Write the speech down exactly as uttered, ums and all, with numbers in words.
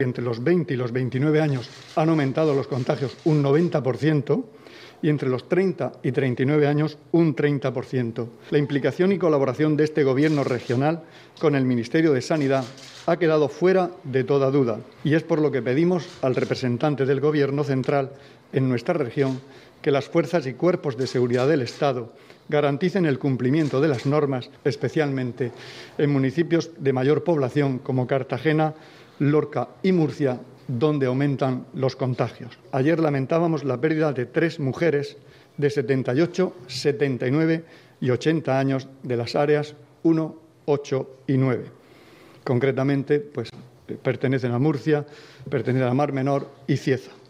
Entre los veinte y los veintinueve años han aumentado los contagios un noventa por ciento y entre los treinta y treinta y nueve años un treinta por ciento. La implicación y colaboración de este Gobierno regional con el Ministerio de Sanidad ha quedado fuera de toda duda y es por lo que pedimos al representante del Gobierno central en nuestra región que las fuerzas y cuerpos de seguridad del Estado garanticen el cumplimiento de las normas, especialmente en municipios de mayor población como Cartagena, Lorca y Murcia, donde aumentan los contagios. Ayer lamentábamos la pérdida de tres mujeres de setenta y ocho, setenta y nueve y ochenta años de las áreas uno, ocho y nueve. Concretamente, pues pertenecen a Murcia, pertenecen a Mar Menor y Cieza.